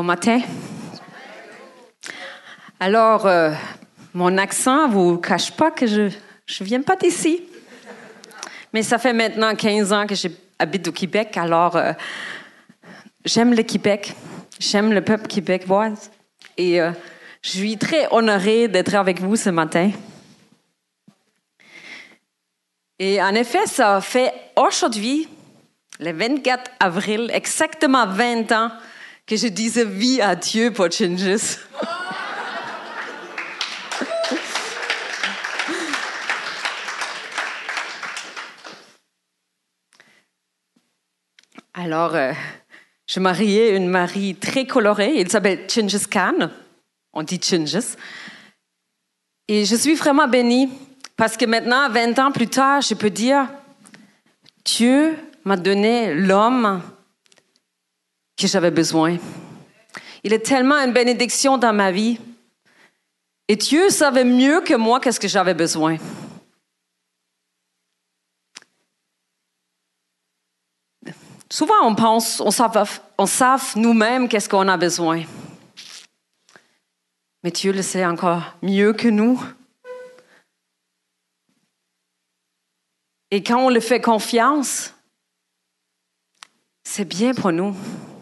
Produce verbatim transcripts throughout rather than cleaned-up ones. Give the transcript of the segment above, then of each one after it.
matin. Alors, euh, mon accent ne vous cache pas que je ne viens pas d'ici. Mais ça fait maintenant quinze ans que j'habite au Québec, alors euh, j'aime le Québec, j'aime le peuple québécois et euh, je suis très honorée d'être avec vous ce matin. Et en effet, ça fait aujourd'hui, le vingt-quatre avril, exactement vingt ans que je disais oui à Dieu pour Changes. Alors, euh, je mariais une Marie très colorée. Il s'appelle Changes Khan. On dit Changes. Et je suis vraiment bénie parce que maintenant, vingt ans plus tard, je peux dire Dieu m'a donné l'homme que j'avais besoin. Il est tellement une bénédiction dans ma vie. Et Dieu savait mieux que moi qu'est-ce que j'avais besoin. Souvent, on pense, on savent, on savent nous-mêmes qu'est-ce qu'on a besoin. Mais Dieu le sait encore mieux que nous. Et quand on le fait confiance, c'est bien pour nous.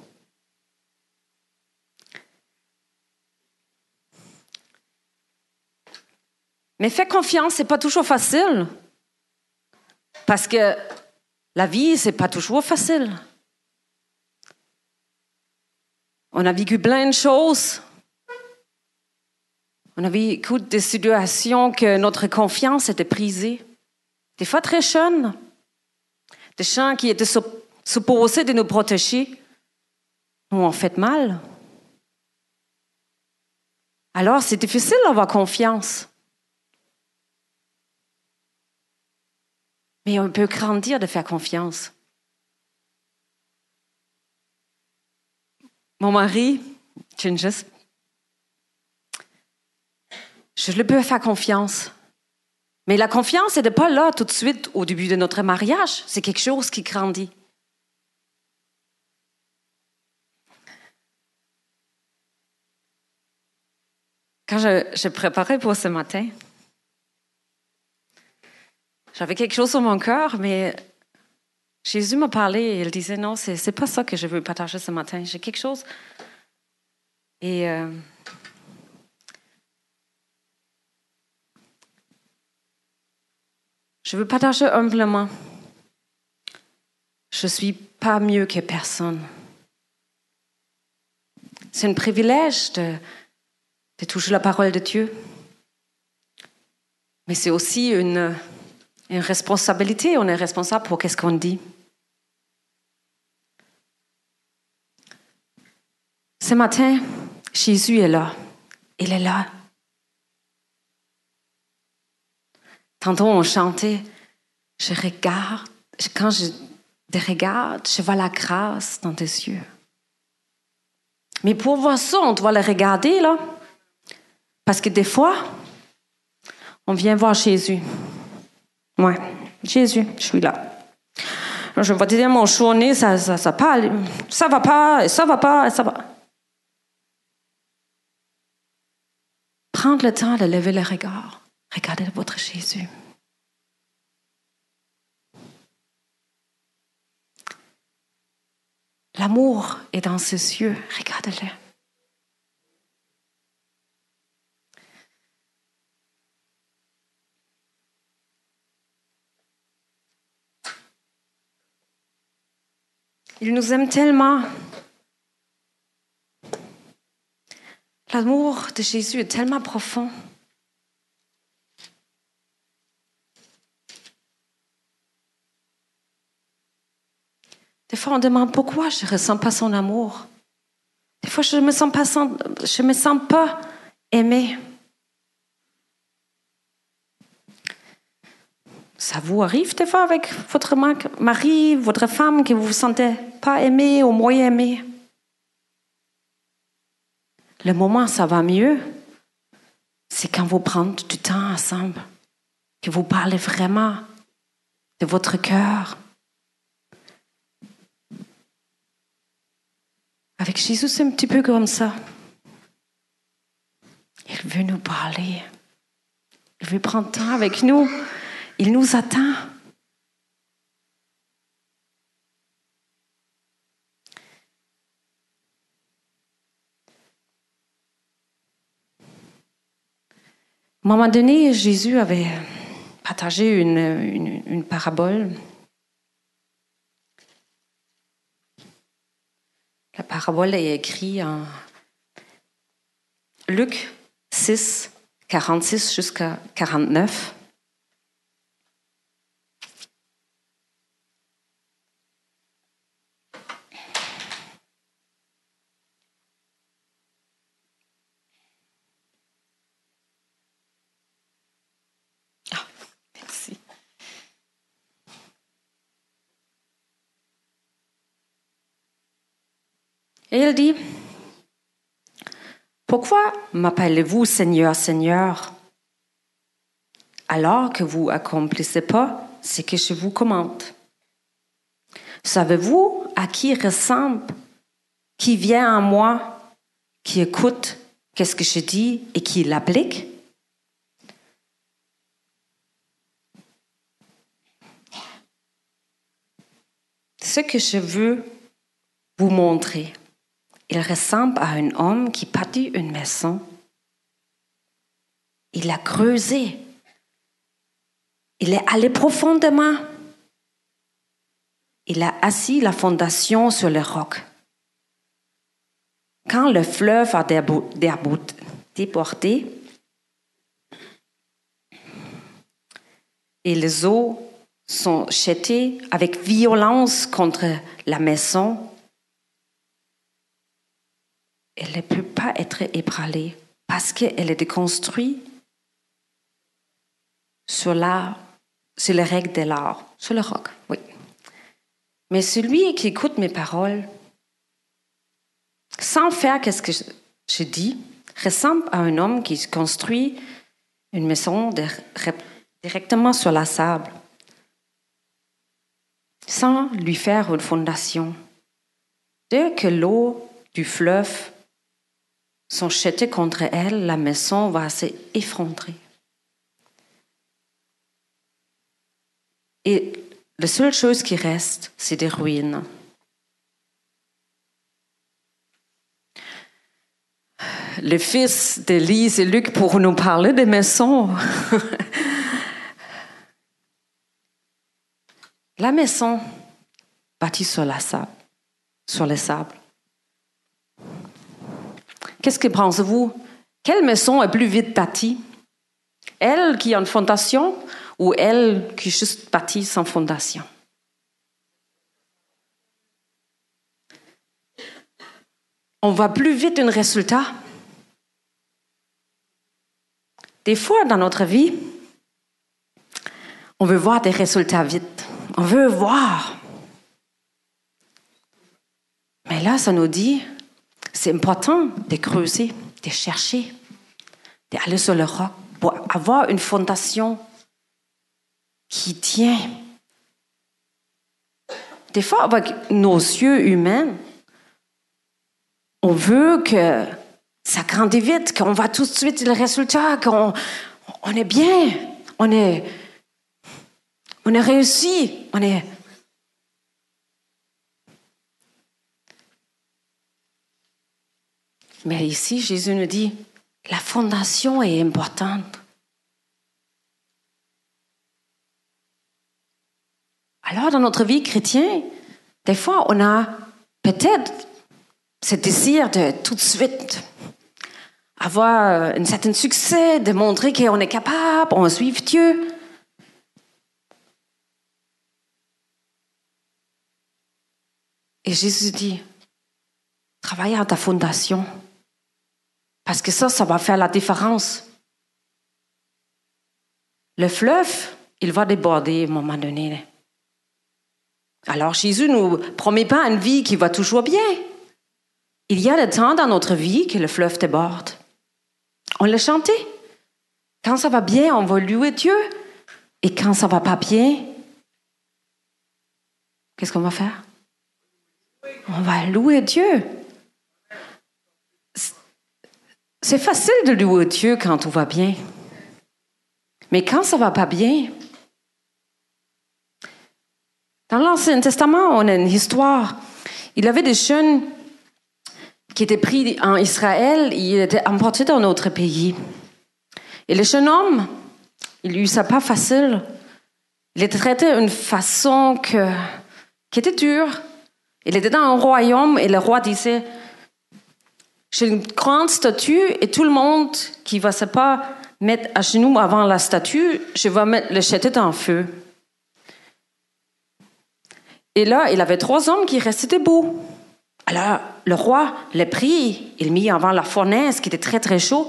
Mais faire confiance, c'est pas toujours facile. Parce que la vie, c'est pas toujours facile. On a vécu plein de choses. On a vécu des situations que notre confiance était brisée. Des fois très jeunes. Des gens qui étaient supposés de nous protéger nous ont fait mal. Alors, c'est difficile d'avoir confiance. Mais on peut grandir de faire confiance. Mon mari, Changes, je le peux faire confiance. Mais la confiance n'est pas là tout de suite au début de notre mariage. C'est quelque chose qui grandit. Quand je, je préparais pour ce matin, j'avais quelque chose sur mon cœur, mais Jésus m'a parlé et il disait non, c'est, c'est pas ça que je veux partager ce matin. J'ai quelque chose. Et euh, je veux partager humblement. Je suis pas mieux que personne. C'est un privilège de, de toucher la parole de Dieu. Mais c'est aussi une, une responsabilité. On est responsable pour qu'est-ce qu'on dit. Ce matin, Jésus est là. Il est là. Tantôt, on chantait, je regarde, quand je te regarde, je vois la grâce dans tes yeux. Mais pour voir ça, on doit le regarder, là. Parce que des fois, on vient voir Jésus. Ouais, Jésus, je suis là. Je vais te dire, mon journée, ça, ça, ça, pas, ça va pas, ça va pas, ça va. Prendre le temps de lever le regard. Regardez votre Jésus. L'amour est dans ses yeux. Regardez-le. Il nous aime tellement. L'amour de Jésus est tellement profond. Des fois, on demande pourquoi je ne ressens pas son amour. Des fois, je ne me sens pas, je me sens pas aimée. Ça vous arrive des fois avec votre mari, votre femme, que vous ne vous sentez pas aimé ou moyen aimé? Le moment où ça va mieux, c'est quand vous prenez du temps ensemble, que vous parlez vraiment de votre cœur. Avec Jésus, c'est un petit peu comme ça. Il veut nous parler. Il veut prendre temps avec nous. Il nous attend. À un moment donné, Jésus avait partagé une, une, une parabole. La parabole est écrite en Luc six, quarante-six jusqu'à quarante-neuf. Ah, merci. Et il dit, « Pourquoi m'appelez-vous Seigneur, Seigneur, alors que vous accomplissez pas ce que je vous commande? Savez-vous à qui ressemble, qui vient à moi, qui écoute qu'est-ce que je dis et qui l'applique? Ce que je veux vous montrer, il ressemble à un homme qui bâtit une maison. Il a creusé. Il est allé profondément. Il a assis la fondation sur le roc. Quand le fleuve a débordé et les eaux sont jetées avec violence contre la maison, elle ne peut pas être ébranlée parce qu'elle est construite sur l'art, sur les règles de l'art, sur le roc, oui. Mais celui qui écoute mes paroles, sans faire ce que je, je dis, ressemble à un homme qui construit une maison de, directement sur la sable, sans lui faire une fondation. Dès que l'eau du fleuve sont jetées contre elle, la maison va s'effondrer. Et la seule chose qui reste, c'est des ruines. Les fils d'Élise et Luc pour nous parler des maisons. La maison bâtie sur la sable, sur le sable. Qu'est-ce que pensez-vous? Quelle maison est plus vite bâtie? Elle qui a une fondation ou elle qui est juste bâtie sans fondation? On voit plus vite un résultat. Des fois, dans notre vie, on veut voir des résultats vite. On veut voir. Mais là, ça nous dit, c'est important de creuser, de chercher, d'aller sur le roc pour avoir une fondation qui tient. Des fois, avec nos yeux humains, on veut que ça grandit vite, qu'on voit tout de suite le résultat, qu'on on est bien, on est, on est réussi, on est... Mais ici, Jésus nous dit, la fondation est importante. Alors, dans notre vie chrétienne, des fois, on a peut-être ce désir de tout de suite avoir un certain succès, de montrer qu'on est capable, on suit Dieu. Et Jésus dit, travaille à ta fondation. Parce que ça, ça va faire la différence. Le fleuve, il va déborder à un moment donné. Alors Jésus ne nous promet pas une vie qui va toujours bien. Il y a des temps dans notre vie que le fleuve déborde. On l'a chanté. Quand ça va bien, on va louer Dieu. Et quand ça va pas bien, qu'est-ce qu'on va faire? On va louer Dieu. c'est facile de louer Dieu quand tout va bien. Mais quand ça va pas bien, dans l'Ancien Testament, on a une histoire. Il y avait des jeunes qui étaient pris en Israël, ils étaient emportés dans notre pays. Et le jeune homme, il eut ça pas facile. Il était traité d'une façon que, qui était dure. Il était dans un royaume et le roi disait, j'ai une grande statue et tout le monde qui va se pas mettre à genoux avant la statue, je vais mettre, le jeter dans le feu. Et là, il avait trois hommes qui restaient debout. Alors, le roi l'a pris, il l'a mis avant la fournaise qui était très très chaud.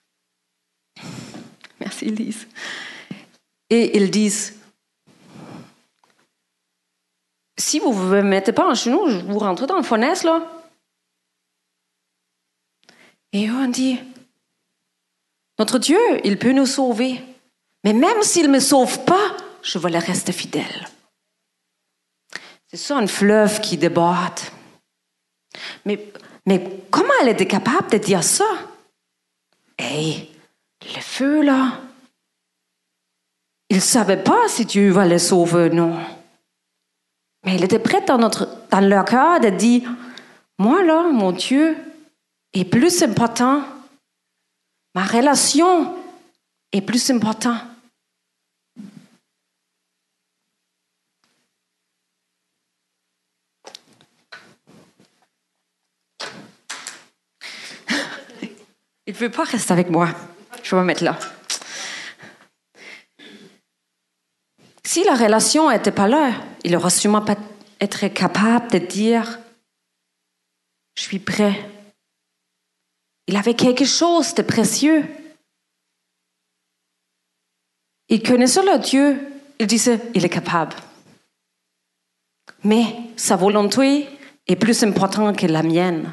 Merci, Lise. Et ils disent, si vous ne vous mettez pas en genoux, vous rentrez dans la fournaise, là. Et on dit, notre Dieu, il peut nous sauver. Mais même s'il ne me sauve pas, je vais le rester fidèle. C'est ça, un fleuve qui déborde. Mais, mais comment elle était capable de dire ça? Hey, le feu, là, il ne savait pas si Dieu va le sauver ou non. Mais il était prêt dans, notre, dans leur cœur de dire, moi, là, mon Dieu est plus important. Ma relation est plus importante. Il ne veut pas rester avec moi. Je vais me mettre là. Si la relation n'était pas là, il n'aurait sûrement pas été capable de dire « Je suis prêt ». Il avait quelque chose de précieux. Il connaissait le Dieu. Il disait « Il est capable ». Mais sa volonté est plus importante que la mienne.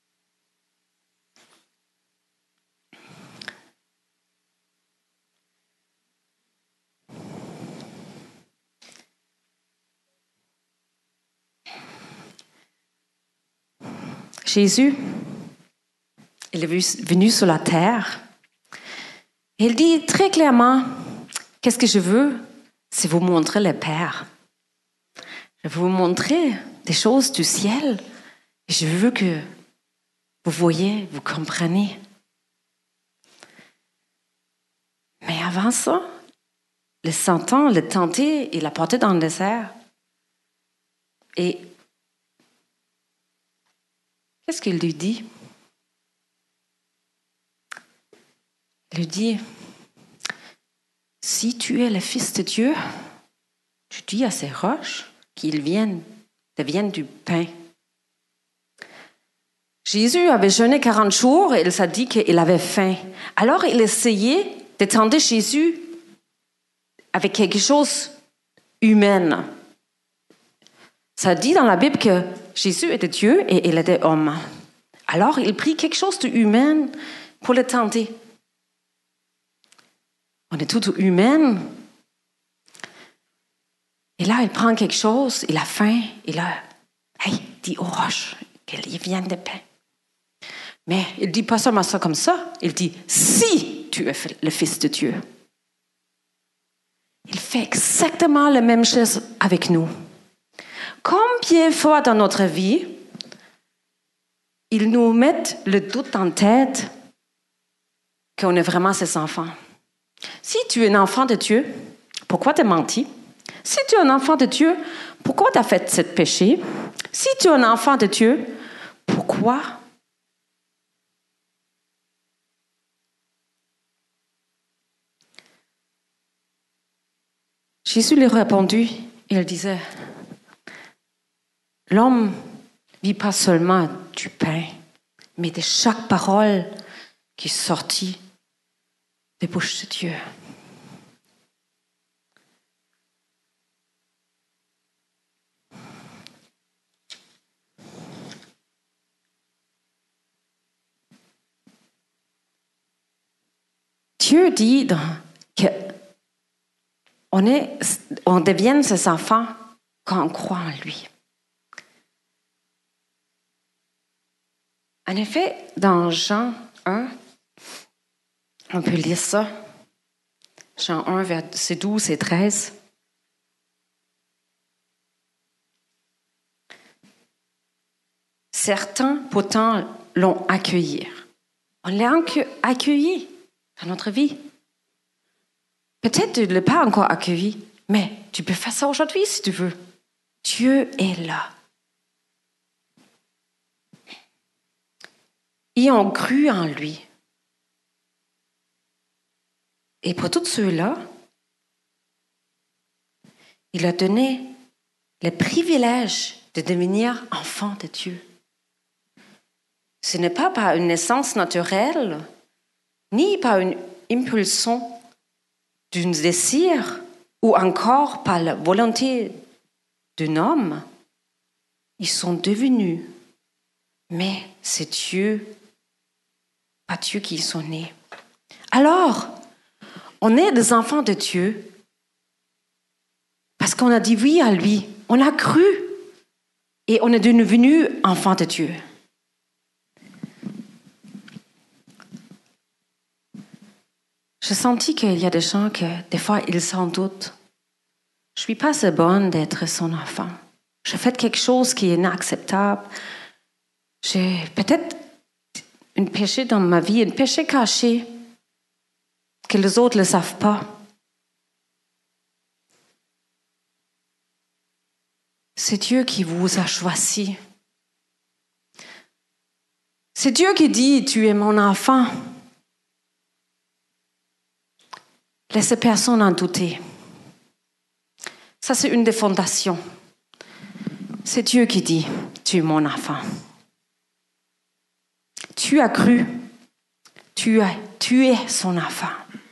Jésus, il est venu sur la terre. Et il dit très clairement, qu'est-ce que je veux? C'est vous montrer le Père. Je veux vous montrer des choses du ciel. Et je veux que vous voyez, vous compreniez. Mais avant ça, le Satan l'a tenté et l'a porté dans le désert. Et qu'est-ce qu'il lui dit? Il lui dit, si tu es le Fils de Dieu, tu dis à ces roches qu'ils viennent, deviennent du pain. Jésus avait jeûné quarante jours et il s'est dit qu'il avait faim. Alors il essayait de tenter Jésus avec quelque chose humain. Ça dit dans la Bible que Jésus était Dieu et il était homme. Alors il prit quelque chose d'humain pour le tenter. On est tout humain. Et là, il prend quelque chose, il a faim, et là, hey, dis aux roches qu'ils viennent de pain. Mais il ne dit pas seulement ça comme ça, il dit, si tu es le Fils de Dieu. Il fait exactement la même chose avec nous. Combien de fois dans notre vie, ils nous mettent le doute en tête qu'on est vraiment ses enfants. Si tu es un enfant de Dieu, pourquoi t'as menti? Si tu es un enfant de Dieu, pourquoi tu as fait ce péché? Si tu es un enfant de Dieu, pourquoi? Jésus lui a répondu, il disait, l'homme ne vit pas seulement du pain, mais de chaque parole qui est sortie des bouches de Dieu. Dieu dit que on, est, on devient ses enfants quand on croit en lui. En effet, dans Jean un, On peut lire ça. Jean un, versets douze et treize. Certains, pourtant, l'ont accueilli. On l'a accueilli dans notre vie. Peut-être tu ne l'as pas encore accueilli, mais tu peux faire ça aujourd'hui si tu veux. Dieu est là. Ils ont cru en lui. Et pour tous ceux-là, il a donné le privilège de devenir enfant de Dieu. Ce n'est pas par une naissance naturelle, ni par une impulsion d'un désir, ou encore par la volonté d'un homme. Ils sont devenus, mais c'est Dieu, pas Dieu qui sont nés. Alors, on est des enfants de Dieu parce qu'on a dit oui à lui, on a cru et on est devenu enfants de Dieu. J'ai senti qu'il y a des gens que, des fois, ils s'en doutent. Je ne suis pas assez bonne d'être son enfant. J'ai fait quelque chose qui est inacceptable. J'ai peut-être un péché dans ma vie, un péché caché que les autres ne le savent pas. C'est Dieu qui vous a choisi. C'est Dieu qui dit, tu es mon enfant. Laissez personne en douter. Ça, c'est une des fondations. C'est Dieu qui dit, tu es mon enfant. Tu as cru, tu, as, tu es son enfant.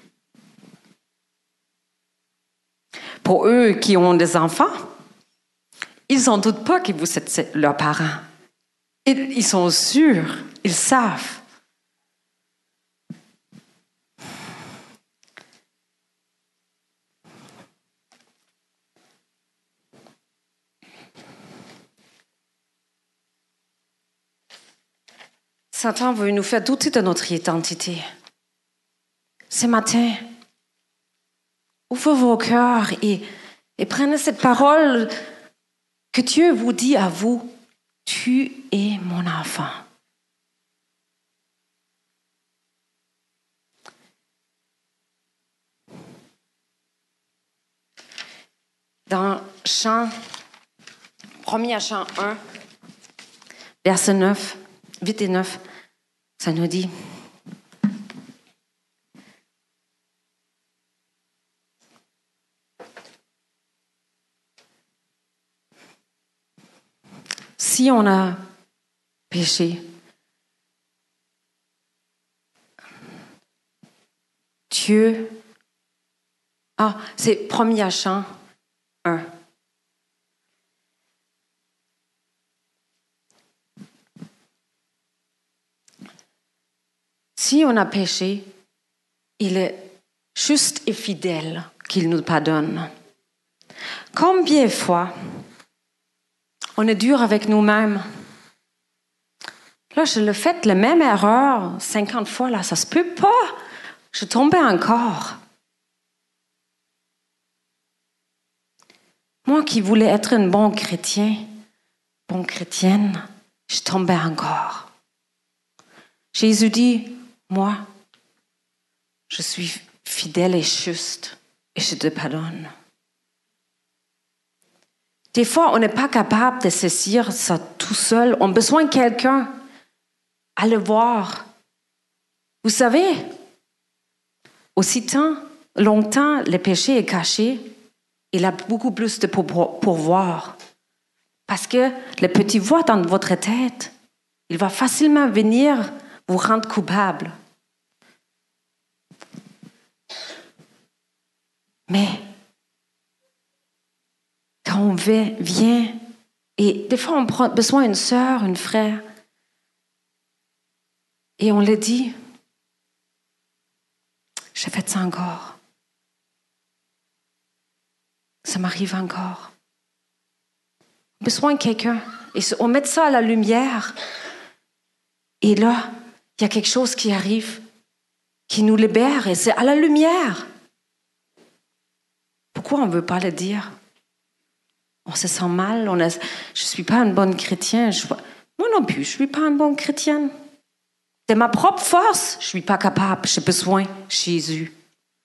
Pour eux qui ont des enfants, ils n'en doutent pas que vous êtes leurs parents. Ils sont sûrs, ils savent. Satan veut nous faire douter de notre identité. Ce matin, ouvrez vos cœurs et, et prenez cette parole que Dieu vous dit à vous. Tu es mon enfant. Dans Chant, premier Chant un, verset neuf, huit et neuf, ça nous dit: si on a péché, Dieu... Ah, c'est premier Chant un. Si on a péché, il est juste et fidèle qu'il nous pardonne. Combien de fois on est dur avec nous-mêmes? Là, je le fais la même erreur cinquante fois, là, ça se peut pas. Je tombais encore. Moi qui voulais être un bon chrétien, bonne chrétienne, je tombais encore. Jésus dit, moi, je suis fidèle et juste et je te pardonne. Des fois, on n'est pas capable de saisir ça tout seul. On a besoin de quelqu'un à le voir. Vous savez, aussi tant, longtemps, le péché est caché, il a beaucoup plus de pouvoir. Parce que le petit voix dans votre tête, il va facilement venir vous rendre coupable. Mais quand on vient, et des fois on prend besoin d'une sœur, une frère, et on le dit, j'ai fait ça encore. Ça m'arrive encore. Besoin de quelqu'un. Et on met ça à la lumière. Et là, il y a quelque chose qui arrive qui nous libère et c'est à la lumière. Pourquoi on ne veut pas le dire? On se sent mal, on a, je ne suis pas une bonne chrétienne. Je, moi non plus, je ne suis pas une bonne chrétienne. De ma propre force, je ne suis pas capable, j'ai besoin de Jésus.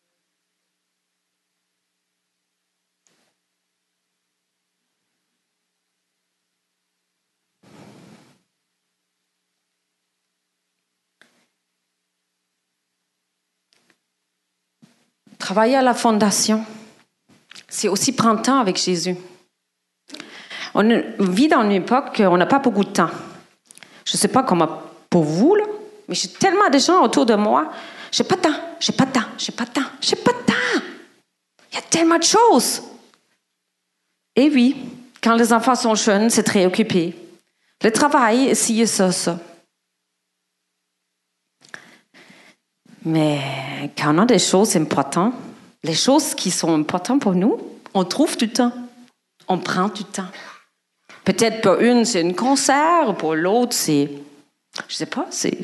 Travailler à la fondation, c'est aussi prendre temps avec Jésus. On vit dans une époque où on n'a pas beaucoup de temps. Je ne sais pas comment pour vous, là, mais j'ai tellement de gens autour de moi. J'ai pas de temps, j'ai pas de temps, j'ai pas de temps, j'ai pas de temps. Il y a tellement de choses. Et oui, quand les enfants sont jeunes, c'est très occupé. Le travail, ci et ça, ça. Mais quand on a des choses importantes, les choses qui sont importantes pour nous, on trouve du temps. On prend du temps. Peut-être pour une, c'est un concert, pour l'autre, c'est... Je sais pas, c'est...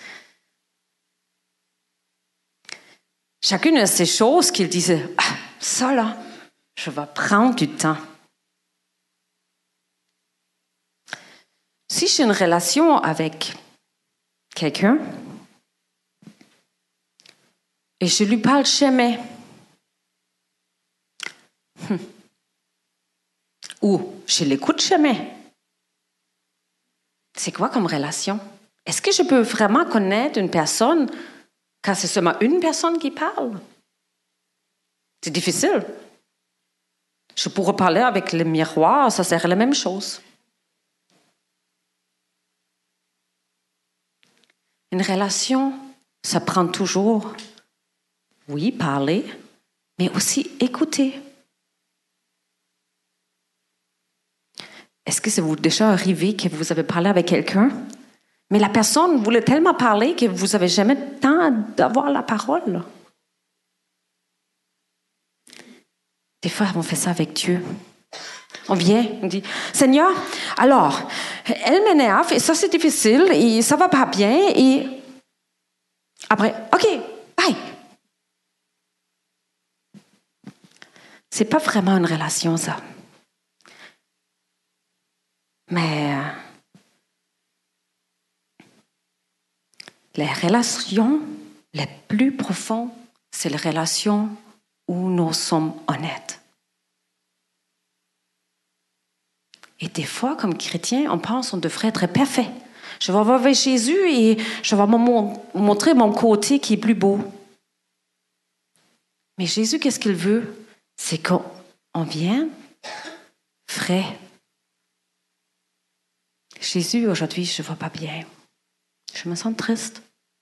Chacune a ces choses qu'il disait, ah, ça là, je vais prendre du temps. Si j'ai une relation avec quelqu'un et je lui parle jamais, hum, ou je l'écoute jamais, c'est quoi comme relation? Est-ce que je peux vraiment connaître une personne quand c'est seulement une personne qui parle? C'est difficile. Je pourrais parler avec le miroir, ça serait la même chose. Une relation, ça prend toujours, oui, parler, mais aussi écouter. Est-ce que ça vous est déjà arrivé que vous avez parlé avec quelqu'un, mais la personne voulait tellement parler que vous n'avez jamais le temps d'avoir la parole? Des fois, on fait ça avec Dieu. On vient, on dit, Seigneur, alors, elle m'énerve et ça c'est difficile et ça va pas bien et après, ok, bye. C'est pas vraiment une relation, ça. Mais les relations les plus profondes, c'est les relations où nous sommes honnêtes. Et des fois, comme chrétiens, on pense qu'on devrait être parfait. Je vais voir vers Jésus et je vais me montrer mon côté qui est plus beau. Mais Jésus, qu'est-ce qu'il veut? C'est qu'on vienne frais. Jésus, aujourd'hui, je ne vais pas bien. Je me sens triste.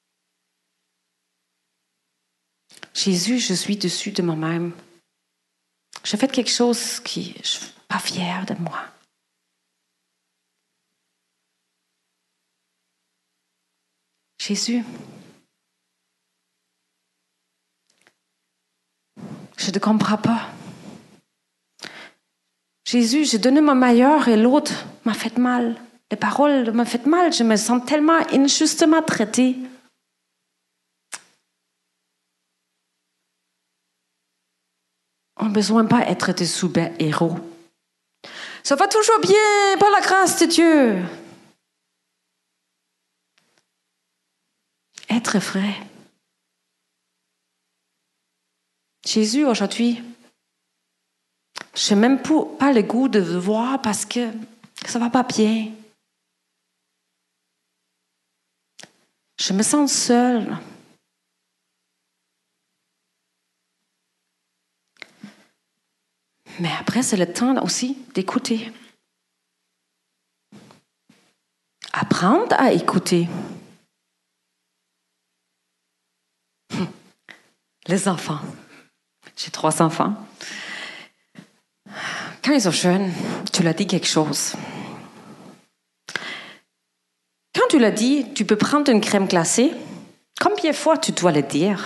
Jésus, je suis dessus de moi-même. J'ai fait quelque chose qui je ne suis pas fière de moi. Jésus, je ne te comprends pas. Jésus, j'ai donné mon meilleur et l'autre m'a fait mal. Les paroles m'ont fait mal. Je me sens tellement injustement traitée. On n'a besoin pas d'être des super-héros. Ça va toujours bien, par la grâce de Dieu. Être vrai. Jésus, aujourd'hui, je n'ai même pas le goût de le voir parce que ça ne va pas bien. Je me sens seule. Mais après, c'est le temps aussi d'écouter. Apprendre à écouter. Les enfants. J'ai trois enfants. Quand ils sont jeunes, tu leur dis quelque chose. Quand tu leur dis, tu peux prendre une crème glacée, combien de fois tu dois le dire?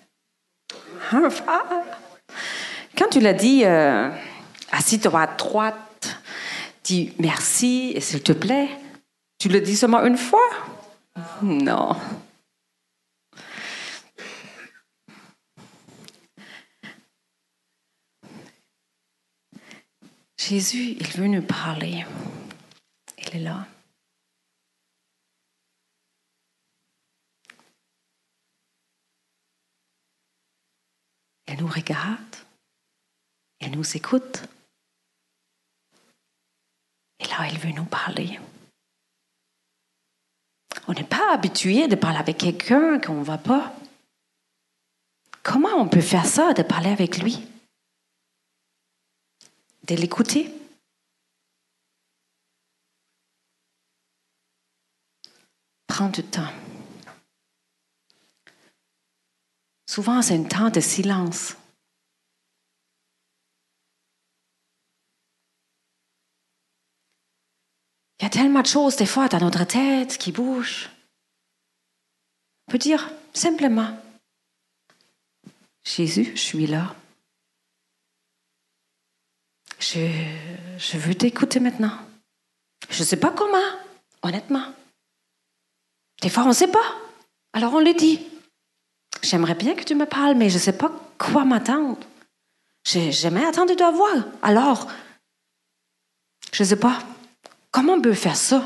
Quand tu leur dis, euh, assis-toi à droite, dis merci et s'il te plaît, tu le dis seulement une fois? Non. Jésus, il veut nous parler. Il est là. Il nous regarde. Il nous écoute. Et là, il veut nous parler. On n'est pas habitué de parler avec quelqu'un qu'on ne voit pas. Comment on peut faire ça, de parler avec lui? De l'écouter? Prends du temps. Souvent, c'est un temps de silence. Il y a tellement de choses, des fois, dans notre tête qui bougent. On peut dire simplement, Jésus, je suis là. Je, je veux t'écouter maintenant. Je ne sais pas comment, honnêtement. Des fois, on ne sait pas. Alors, on le dit. J'aimerais bien que tu me parles, mais je ne sais pas quoi m'attendre. J'ai jamais attendu de voir. Alors, je ne sais pas. Comment on peut faire ça?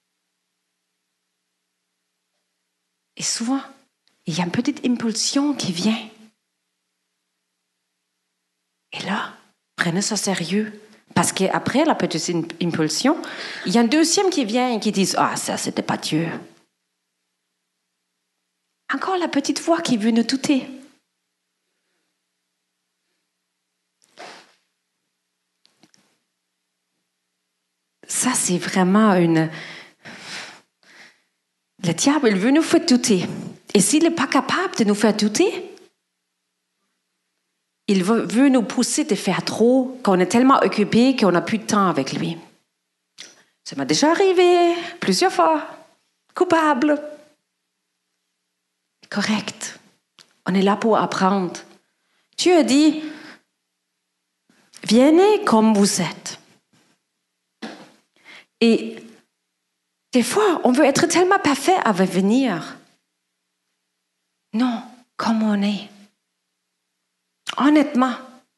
Et souvent, il y a une petite impulsion qui vient. Et là, prenez ça sérieux. Parce qu'après la petite impulsion, il y a un deuxième qui vient et qui dit « Ah, ça, c'était pas Dieu. » Encore la petite voix qui veut nous douter. Ça, c'est vraiment une... Le diable, il veut nous faire douter. Et s'il n'est pas capable de nous faire douter, il veut, veut nous pousser de faire trop, qu'on est tellement occupé qu'on n'a plus de temps avec lui. Ça m'a déjà arrivé plusieurs fois. Coupable. Correct. On est là pour apprendre. Dieu a dit, venez comme vous êtes. Et des fois, on veut être tellement parfait à venir. Non, comme on est. Honnêtement.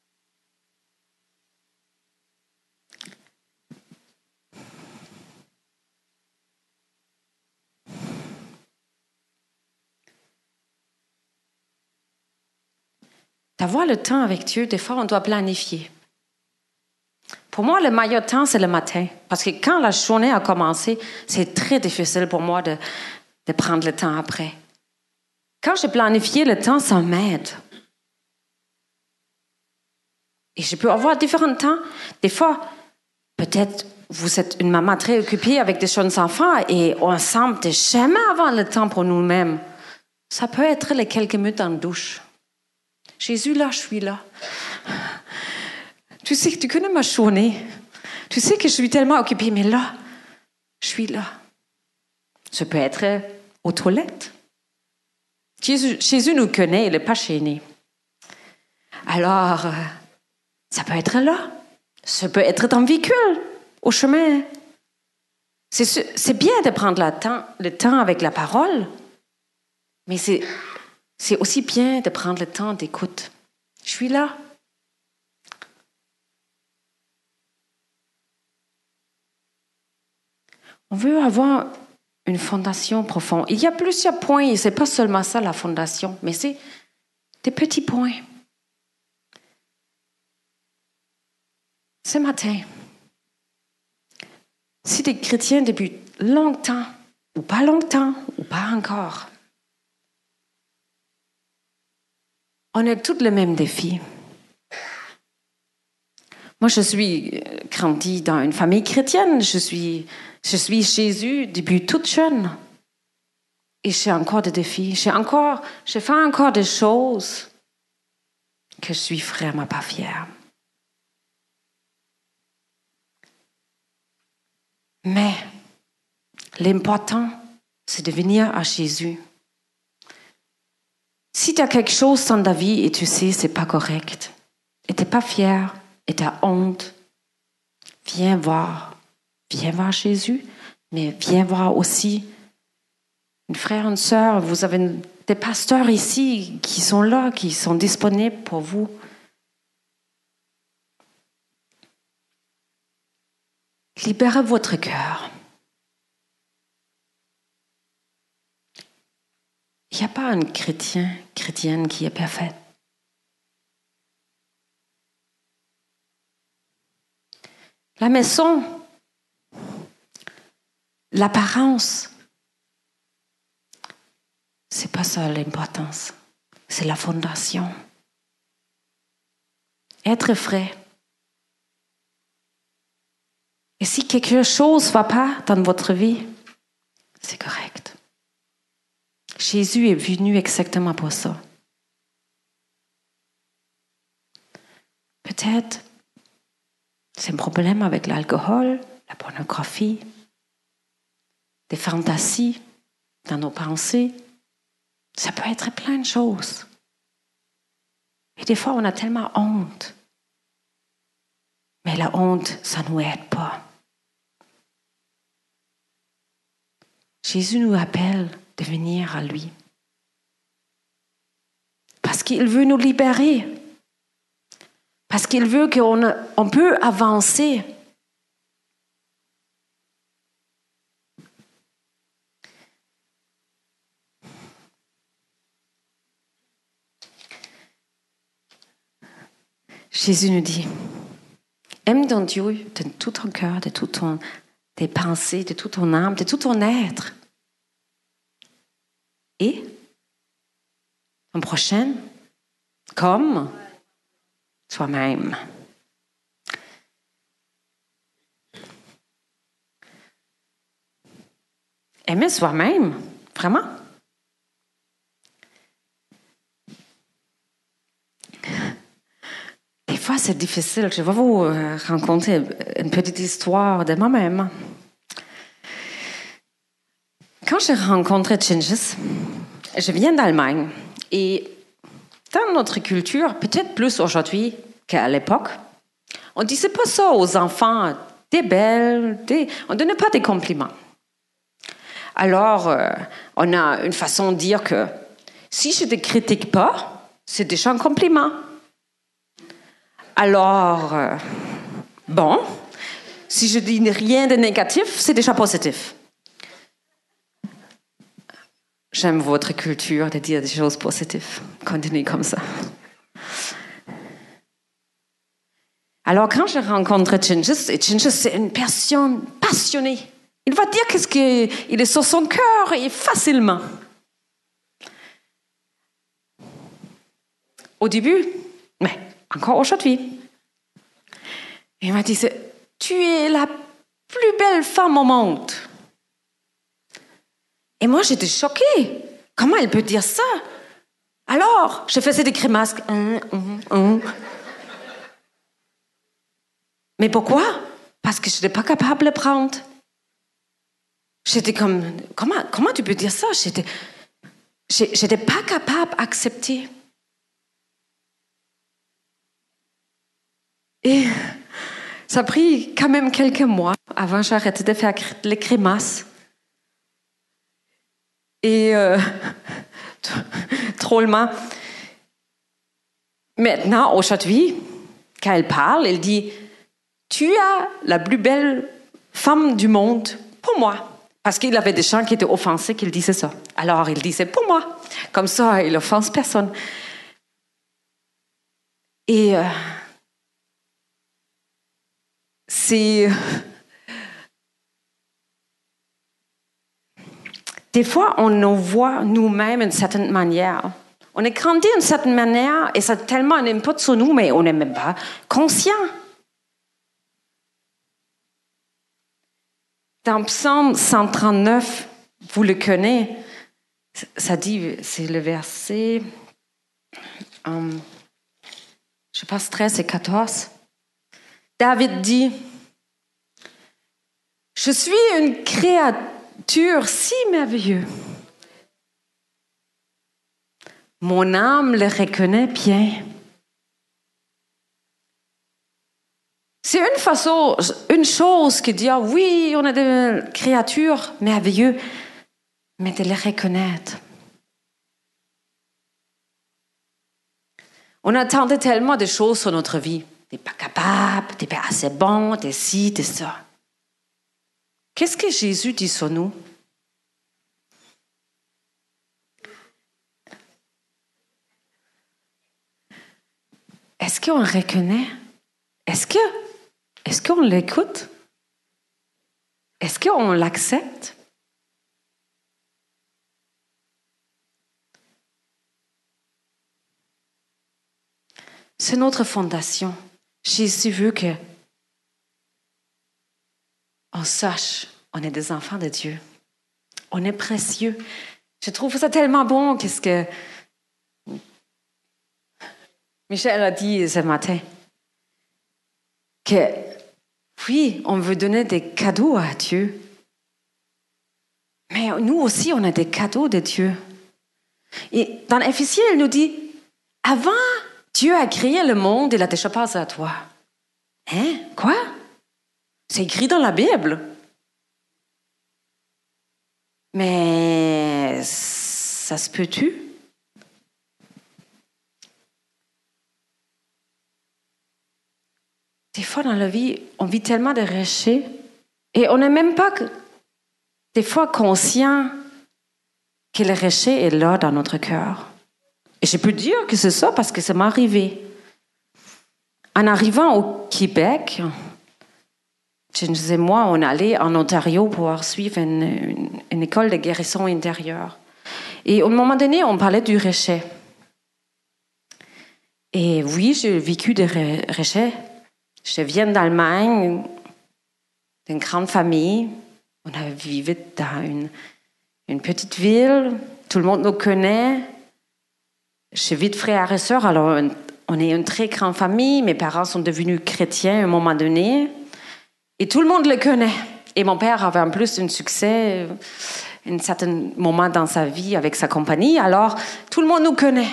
D'avoir le temps avec Dieu, des fois, on doit planifier. Pour moi, le meilleur temps, c'est le matin. Parce que quand la journée a commencé, c'est très difficile pour moi de, de prendre le temps après. Quand j'ai planifié le temps, ça m'aide. Et je peux avoir différents temps. Des fois, peut-être vous êtes une maman très occupée avec des jeunes enfants et on semble de jamais avoir le temps pour nous-mêmes. Ça peut être les quelques minutes en douche. Jésus, là, je suis là. Tu sais que tu connais ma journée. Tu sais que je suis tellement occupée, mais là, je suis là. Ça peut être aux toilettes. Jésus, Jésus nous connaît, il n'est pas gêné. Alors, ça peut être là. Ça peut être dans le véhicule, au chemin. C'est, c'est bien de prendre le temps, le temps avec la parole, mais c'est, c'est aussi bien de prendre le temps d'écoute. Je suis là. On veut avoir une fondation profonde. Il y a plusieurs points, et ce n'est pas seulement ça la fondation, mais c'est des petits points. Ce matin, si des chrétiens depuis longtemps, ou pas longtemps, ou pas encore, on a tous le même défi. Moi, je suis grandie dans une famille chrétienne. Je suis, je suis Jésus depuis toute jeune. Et j'ai encore des défis. J'ai encore, je fais encore des choses que je suis vraiment pas fière. Mais l'important, c'est de venir à Jésus. Si tu as quelque chose dans ta vie et tu sais c'est pas correct, et tu n'es pas fier, et tu as honte, viens voir. Viens voir Jésus, mais viens voir aussi une frère, une sœur. Vous avez une, des pasteurs ici qui sont là, qui sont disponibles pour vous. Libérez votre cœur. Il n'y a pas un chrétien, chrétienne qui est parfaite. La maison, l'apparence, c'est pas ça l'importance. C'est la fondation. Être frais. Et si quelque chose ne va pas dans votre vie, c'est correct. Jésus est venu exactement pour ça. Peut-être c'est un problème avec l'alcool, la pornographie, des fantasies dans nos pensées. Ça peut être plein de choses. Et des fois, on a tellement honte. Mais la honte, ça ne nous aide pas. Jésus nous appelle de venir à lui. Parce qu'il veut nous libérer. Parce qu'il veut qu'on on peut avancer. Jésus nous dit, aime ton Dieu de tout ton cœur, de toutes tes pensées, de toute ton âme, de tout ton être. Et ton prochain, comme toi-même. Aimer soi-même, vraiment. Des fois, c'est difficile. Je vais vous raconter une petite histoire de moi-même. Quand j'ai rencontré Gingis, je viens d'Allemagne et dans notre culture, peut-être plus aujourd'hui qu'à l'époque, on ne disait pas ça aux enfants, t'es belle, t'es... on ne donnait pas des compliments. Alors, euh, on a une façon de dire que si je ne te critique pas, c'est déjà un compliment. Alors, euh, bon, si je dis rien de négatif, c'est déjà positif. J'aime votre culture de dire des choses positives. Continuez comme ça. Alors, quand je rencontre Gingis, et Gingis, c'est une personne passionnée. Il va dire qu'est-ce qu'il est sur son cœur et facilement. Au début, mais encore aujourd'hui, il m'a dit, tu es la plus belle femme au monde. Et moi, j'étais choquée. Comment elle peut dire ça? Alors, je faisais des grimaces. Hum, hum, hum. Mais pourquoi? Parce que je n'étais pas capable de prendre. J'étais comme, comment, comment tu peux dire ça? J'étais, j'étais pas capable d'accepter. Et ça a pris quand même quelques mois avant que j'arrête de faire les grimaces. Et euh, drôlement, maintenant, aujourd'hui, quand elle parle, elle dit « Tu as la plus belle femme du monde pour moi. » Parce qu'il y avait des gens qui étaient offensés qu'il disait ça. Alors, il disait « Pour moi. » Comme ça, il n'offense personne. Et euh, c'est... Des fois, on nous voit nous-mêmes d'une certaine manière. On est grandi d'une certaine manière et ça a tellement un impact sur nous, mais on n'est même pas conscient. Dans Psaume cent trente-neuf, vous le connaissez, ça dit, c'est le verset, um, je passe treize et quatorze. David dit, « Je suis une créature si merveilleuse. Mon âme le reconnaît bien. » C'est une façon, une chose qui dit, ah oui, on est des créatures merveilleuses, mais de les reconnaître. On attend tellement de choses sur notre vie. T'es pas capable, t'es pas assez bon, t'es ci, t'es ça. Qu'est-ce que Jésus dit sur nous? Est-ce qu'on le reconnaît? Est-ce que, est-ce qu'on l'écoute? Est-ce qu'on l'accepte? C'est notre fondation. Jésus veut que on sache, on est des enfants de Dieu. On est précieux. Je trouve ça tellement bon, qu'est-ce que Michel a dit ce matin. Que, oui, on veut donner des cadeaux à Dieu. Mais nous aussi, on a des cadeaux de Dieu. Et dans Éphésiens, il nous dit, avant Dieu a créé le monde, il a déjà pensé à toi. Hein? Quoi? C'est écrit dans la Bible. Mais ça se peut-tu? Des fois dans la vie, on vit tellement de péchés et on n'est même pas que, des fois conscient que le péché est là dans notre cœur. Et je peux dire que c'est ça parce que ça m'est arrivé. En arrivant au Québec, James et moi, on allait en Ontario pour suivre une, une, une école de guérison intérieure. Et au moment donné, on parlait du péché. Et oui, j'ai vécu des péchés. Je viens d'Allemagne, d'une grande famille. On a vécu dans une, une petite ville. Tout le monde nous connaît. J'ai huit frères et sœurs. Alors, on est une très grande famille. Mes parents sont devenus chrétiens à un moment donné. Et tout le monde le connaît. Et mon père avait en plus un succès, un certain moment dans sa vie avec sa compagnie. Alors, tout le monde nous connaît.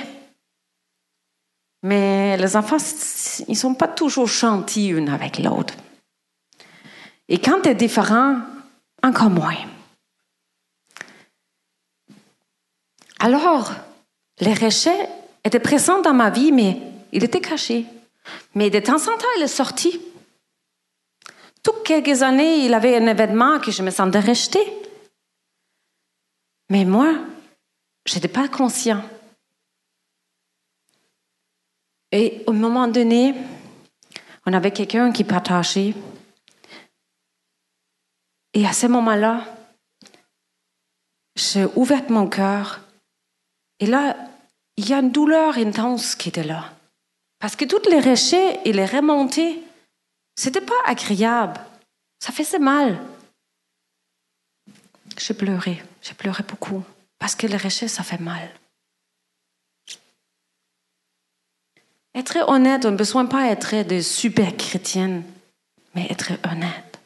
Mais les enfants, ils ne sont pas toujours gentils l'un avec l'autre. Et quand tu es différent, encore moins. Alors, les péchés étaient présents dans ma vie, mais il était caché. Mais de temps en temps, il est sorti. Toutes quelques années, il avait un événement que je me sentais rejetée. Mais moi, je n'étais pas conscient. Et au moment donné, on avait quelqu'un qui partageait. Et à ce moment-là, j'ai ouvert mon cœur. Et là, il y a une douleur intense qui était là. Parce que toutes les péchés et les remontées, c'était pas agréable. Ça faisait mal. J'ai pleuré. J'ai pleuré beaucoup. Parce que les péchés, ça fait mal. Être honnête, on ne besoin pas être de super chrétienne, mais être honnête.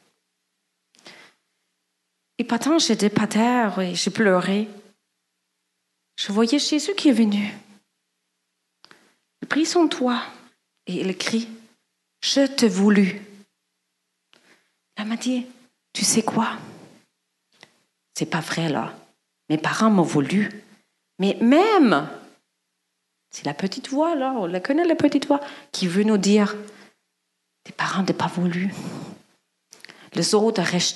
Et pourtant, j'étais par terre et j'ai pleuré. Je voyais Jésus qui est venu. Il prit son toit et il crie, « Je te voulus. » Elle m'a dit, « Tu sais quoi? C'est pas vrai là. Mes parents m'ont voulu. Mais même... » C'est la petite voix, là, on la connaît, la petite voix, qui veut nous dire « Tes parents n'ont pas voulu. Les autres ont rejeté. »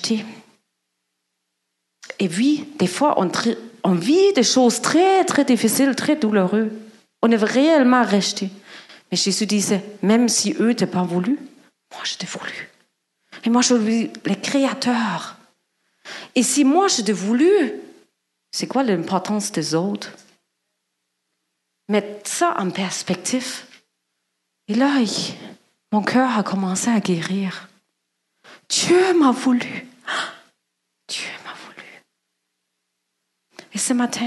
Et oui, des fois, on, tr- on vit des choses très, très difficiles, très douloureuses. On est réellement rejeté. Mais Jésus disait « Même si eux n'ont pas voulu, moi, je t'ai voulu. Et moi, je suis le Créateur. Et si moi, je t'ai voulu, c'est quoi l'importance des autres? » Mettre ça en perspective. Et là, il, mon cœur a commencé à guérir. Dieu m'a voulu. Dieu m'a voulu. Et ce matin,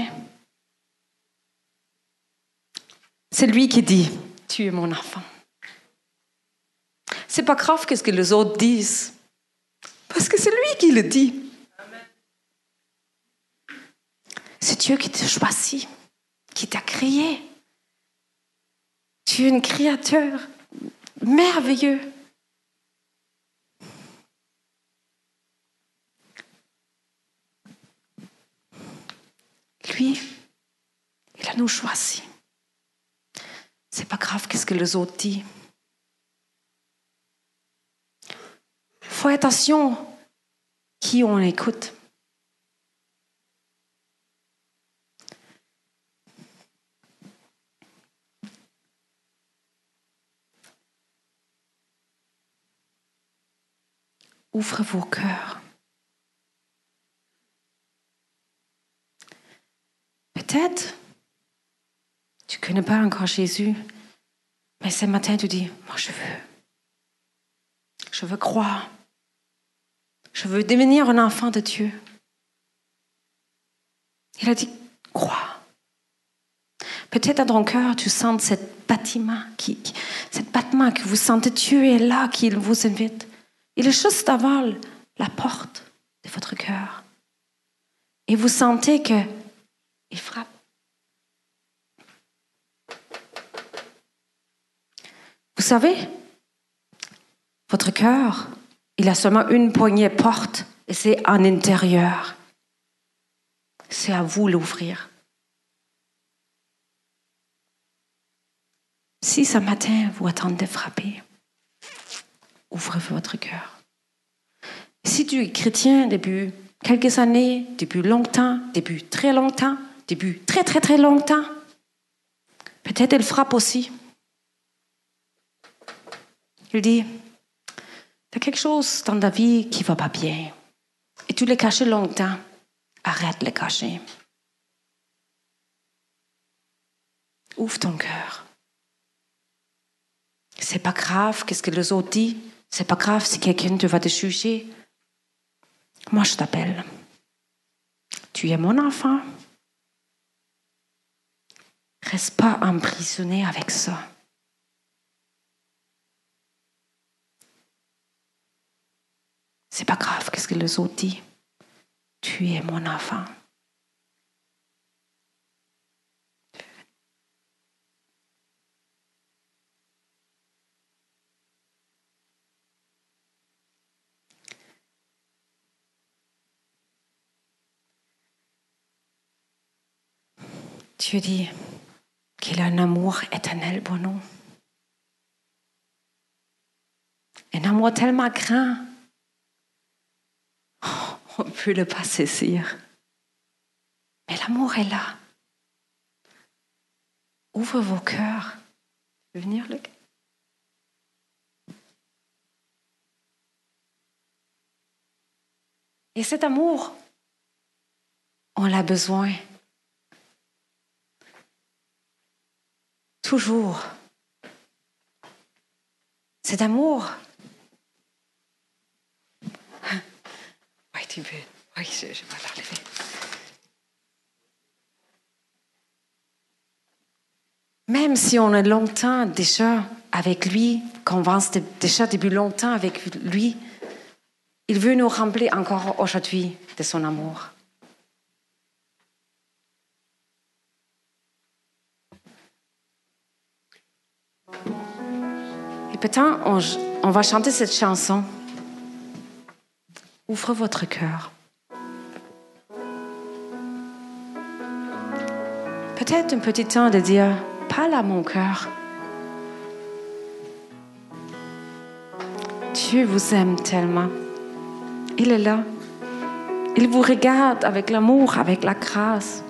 c'est lui qui dit, tu es mon enfant. C'est pas grave qu'est-ce que les autres disent. Parce que c'est lui qui le dit. C'est Dieu qui t'a choisi, qui t'a créé. Tu es un créateur merveilleux. Lui, il a nous choisi. C'est pas grave qu'est-ce que les autres disent. Faut attention qui on écoute. Ouvre vos cœurs. Peut-être, tu ne connais pas encore Jésus, mais ce matin, tu dis, moi je veux. Je veux croire. Je veux devenir un enfant de Dieu. Il a dit, crois. Peut-être dans ton cœur, tu sens ce battement, qui, qui, ce battement que vous sentez, Dieu est là, qu'il vous invite. Il est juste avant la porte de votre cœur. Et vous sentez qu'il frappe. Vous savez, votre cœur, il a seulement une poignée porte et c'est en intérieur. C'est à vous l'ouvrir. Si ce matin, vous attendez de frapper, ouvrez votre cœur. Si tu es chrétien depuis quelques années, depuis longtemps, depuis très longtemps, depuis très très très longtemps, peut-être il frappe aussi. Il dit, il y a quelque chose dans ta vie qui ne va pas bien. Et tu l'as caché longtemps. Arrête de le cacher. Ouvre ton cœur. C'est pas grave qu'est-ce que les autres disent. C'est pas grave si quelqu'un te va te juger. Moi, je t'appelle. Tu es mon enfant. Reste pas emprisonné avec ça. C'est pas grave qu'est-ce que les autres disent. Tu es mon enfant. Dieu dit qu'il a un amour éternel pour nous. Un amour tellement grand, on ne peut le pas saisir. Mais l'amour est là. Ouvre vos cœurs. Tu veux venir, Luc? Et cet amour, on l'a besoin. Toujours. Cet amour. Oui, tu peux. Oui, je, je vais l'enlever. Même si on est longtemps déjà avec lui, qu'on avance déjà depuis longtemps avec lui, il veut nous remplir encore aujourd'hui de son amour. Et peut-être on, on va chanter cette chanson. Ouvre votre cœur. Peut-être un petit temps de dire, parle à mon cœur. Dieu vous aime tellement. Il est là. Il vous regarde avec l'amour, avec la grâce.